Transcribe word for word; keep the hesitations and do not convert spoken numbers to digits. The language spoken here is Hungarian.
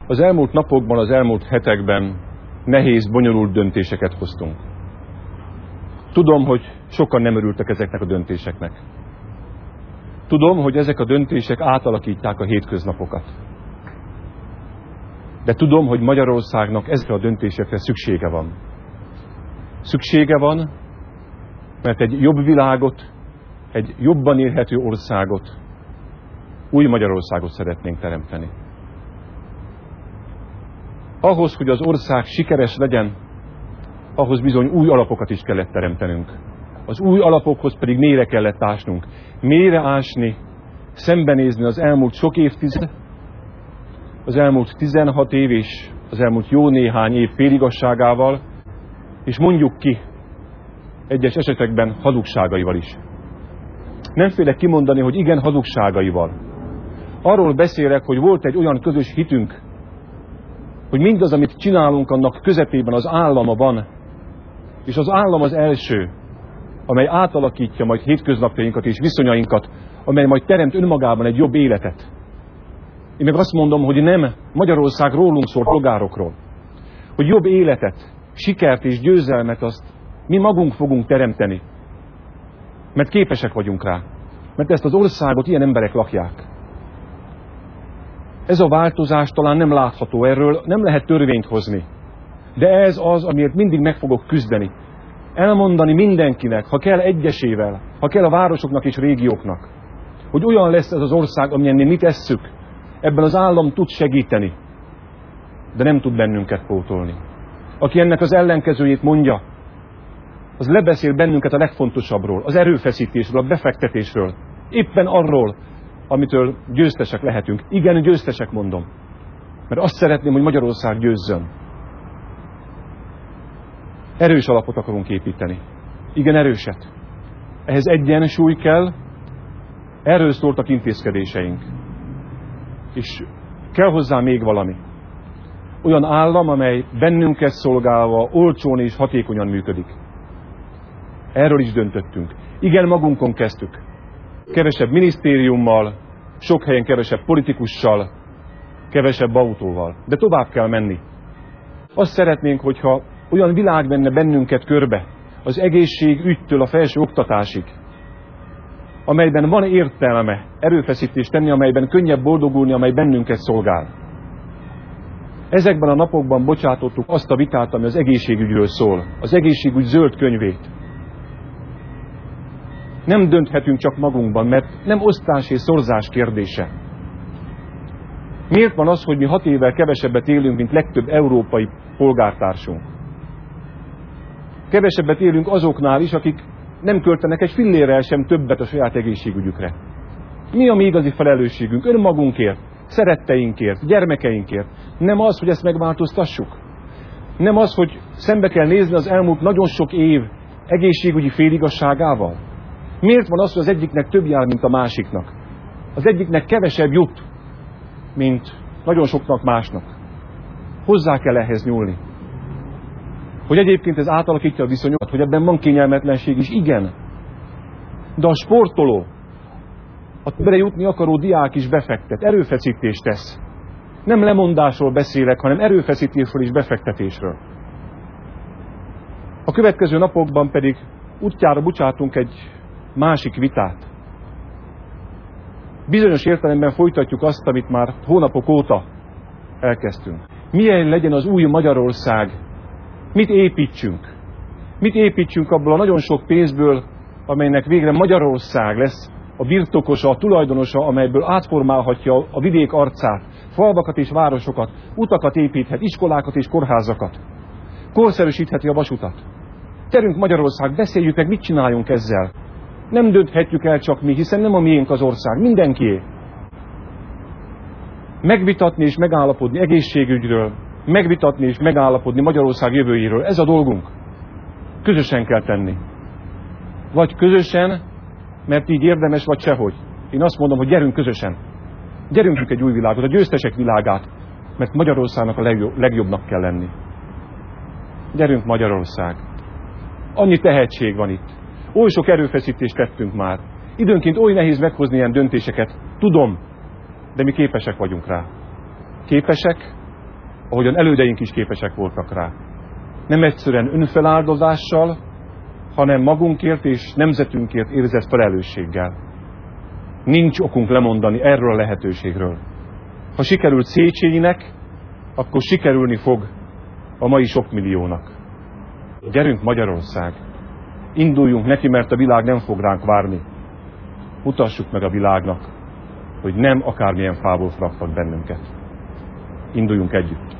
Az elmúlt napokban, az elmúlt hetekben nehéz, bonyolult döntéseket hoztunk. Tudom, hogy sokan nem örültek ezeknek a döntéseknek. Tudom, hogy ezek a döntések átalakítják a hétköznapokat. De tudom, hogy Magyarországnak ezekre a döntésekre szüksége van. Szüksége van, mert egy jobb világot, egy jobban élhető országot, új Magyarországot szeretnénk teremteni. Ahhoz, hogy az ország sikeres legyen, ahhoz bizony új alapokat is kellett teremtenünk. Az új alapokhoz pedig mélyre kellett ásnunk. Mélyre ásni, szembenézni az elmúlt sok évtized, az elmúlt tizenhat év és az elmúlt jó néhány év féligasságával, és mondjuk ki egyes esetekben hazugságaival is. Nem félek kimondani, hogy igen, hazugságaival. Arról beszélek, hogy volt egy olyan közös hitünk, hogy mindaz, amit csinálunk, annak közepében az állama van, és az állam az első, amely átalakítja majd hétköznapjainkat és viszonyainkat, amely majd teremt önmagában egy jobb életet. Én meg azt mondom, hogy nem Magyarország rólunk szól, polgárokról. Hogy jobb életet, sikert és győzelmet azt mi magunk fogunk teremteni. Mert képesek vagyunk rá. Mert ezt az országot ilyen emberek lakják. Ez a változás talán nem látható, erről nem lehet törvényt hozni. De ez az, amiért mindig meg fogok küzdeni. Elmondani mindenkinek, ha kell egyesével, ha kell a városoknak és régióknak, hogy olyan lesz ez az ország, amilyennél mi tesszük. Ebben az állam tud segíteni, de nem tud bennünket pótolni. Aki ennek az ellenkezőjét mondja, az lebeszél bennünket a legfontosabbról, az erőfeszítésről, a befektetésről. Éppen arról, amitől győztesek lehetünk. Igen, győztesek mondom. Mert azt szeretném, hogy Magyarország győzzön. Erős alapot akarunk építeni. Igen, erőset. Ehhez egyensúly kell, erről szóltak intézkedéseink. És kell hozzá még valami. Olyan állam, amely bennünket szolgálva olcsón és hatékonyan működik. Erről is döntöttünk. Igen, magunkon kezdtük. Kevesebb minisztériummal, sok helyen kevesebb politikussal, kevesebb autóval. De tovább kell menni. Azt szeretnénk, hogyha olyan világ venne bennünket körbe, az egészségügytől a felső oktatásig, amelyben van értelme erőfeszítést tenni, amelyben könnyebb boldogulni, amely bennünket szolgál. Ezekben a napokban bocsátottuk azt a vitát, ami az egészségügyről szól, az egészségügy zöld könyvét. Nem dönthetünk csak magunkban, mert nem osztás és szorzás kérdése. Miért van az, hogy mi hat évvel kevesebbet élünk, mint legtöbb európai polgártársunk? Kevesebbet élünk azoknál is, akik nem költenek egy fillérrel sem többet a saját egészségügyükre. Mi a mi igazi felelősségünk? Önmagunkért, szeretteinkért, gyermekeinkért. Nem az, hogy ezt megváltoztassuk. Nem az, hogy szembe kell nézni az elmúlt nagyon sok év egészségügyi féligasságával. Miért van az, hogy az egyiknek több jár, mint a másiknak? Az egyiknek kevesebb jut, mint nagyon soknak másnak. Hozzá kell ehhez nyúlni. Hogy egyébként ez átalakítja a viszonyokat, hogy ebben van kényelmetlenség is, igen. De a sportoló, a belejutni akaró diák is befektet, erőfeszítést tesz. Nem lemondásról beszélek, hanem erőfeszítésről és befektetésről. A következő napokban pedig útjára bocsátunk egy másik vitát. Bizonyos értelemben folytatjuk azt, amit már hónapok óta elkezdtünk. Milyen legyen az új Magyarország? Mit építsünk? Mit építsünk abból a nagyon sok pénzből, amelynek végre Magyarország lesz a birtokosa, a tulajdonosa, amelyből átformálhatja a vidék arcát, falvakat és városokat, utakat építhet, iskolákat és kórházakat. Korszerűsítheti a vasutat. Gyerünk Magyarország, beszéljük meg, mit csináljunk ezzel. Nem dönthetjük el csak mi, hiszen nem a miénk az ország, mindenkié. Megvitatni és megállapodni egészségügyről, megvitatni és megállapodni Magyarország jövőjéről. Ez a dolgunk. Közösen kell tenni. Vagy közösen, mert így érdemes, vagy sehogy. Én azt mondom, hogy gyerünk közösen. Gyerünk egy új világot, a győztesek világát, mert Magyarországnak a legjobb, legjobbnak kell lenni. Gyerünk Magyarország. Annyi tehetség van itt. Oly sok erőfeszítést tettünk már. Időnként oly nehéz meghozni ilyen döntéseket. Tudom, de mi képesek vagyunk rá. Képesek, ahogyan elődeink is képesek voltak rá. Nem egyszerűen önfeláldozással, hanem magunkért és nemzetünkért érzett felelősséggel. Nincs okunk lemondani erről a lehetőségről. Ha sikerült Széchenyinek, akkor sikerülni fog a mai sok milliónak. Gyerünk Magyarország! Induljunk neki, mert a világ nem fog ránk várni. Mutassuk meg a világnak, hogy nem akármilyen fából faragtak bennünket. Induljunk együtt!